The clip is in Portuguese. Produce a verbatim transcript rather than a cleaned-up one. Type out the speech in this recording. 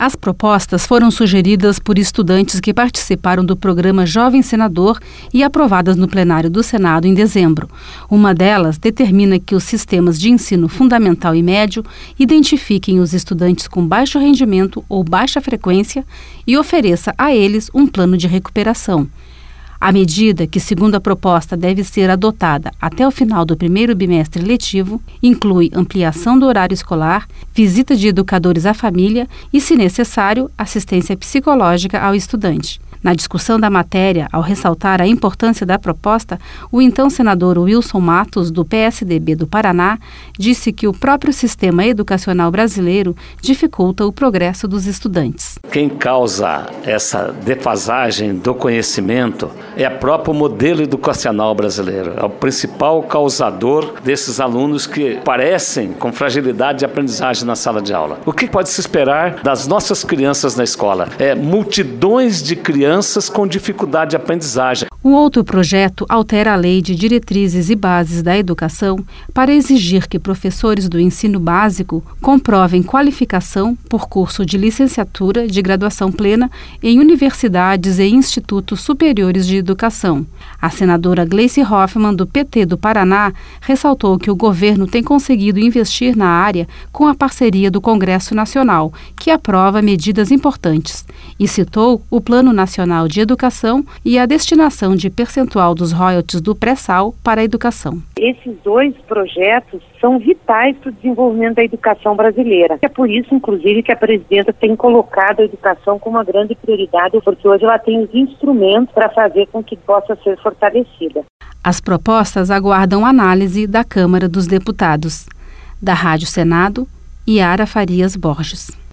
As propostas foram sugeridas por estudantes que participaram do programa Jovem Senador e aprovadas no plenário do Senado em dezembro. Uma delas determina que os sistemas de ensino fundamental e médio identifiquem os estudantes com baixo rendimento ou baixa frequência e ofereça a eles um plano de recuperação. A medida, que segundo a proposta deve ser adotada até o final do primeiro bimestre letivo, inclui ampliação do horário escolar, visita de educadores à família e, se necessário, assistência psicológica ao estudante. Na discussão da matéria, ao ressaltar a importância da proposta, o então senador Wilson Matos, do P S D B do Paraná, disse que o próprio sistema educacional brasileiro dificulta o progresso dos estudantes. Quem causa essa defasagem do conhecimento é o próprio modelo educacional brasileiro. É o principal causador desses alunos que parecem com fragilidade de aprendizagem na sala de aula. O que pode se esperar das nossas crianças na escola? É multidões de crianças com dificuldade de aprendizagem. O outro projeto altera a Lei de Diretrizes e Bases da Educação para exigir que professores do ensino básico comprovem qualificação por curso de licenciatura de graduação plena em universidades e institutos superiores de educação. A senadora Gleice Hoffmann, do P T do Paraná, ressaltou que o governo tem conseguido investir na área com a parceria do Congresso Nacional, que aprova medidas importantes, e citou o Plano Nacional de Educação e a destinação de percentual dos royalties do pré-sal para a educação. Esses dois projetos são vitais para o desenvolvimento da educação brasileira. É por isso, inclusive, que a presidenta tem colocado a educação como uma grande prioridade, porque hoje ela tem os instrumentos para fazer com que possa ser fortalecida. As propostas aguardam análise da Câmara dos Deputados. Da Rádio Senado, Yara Farias Borges.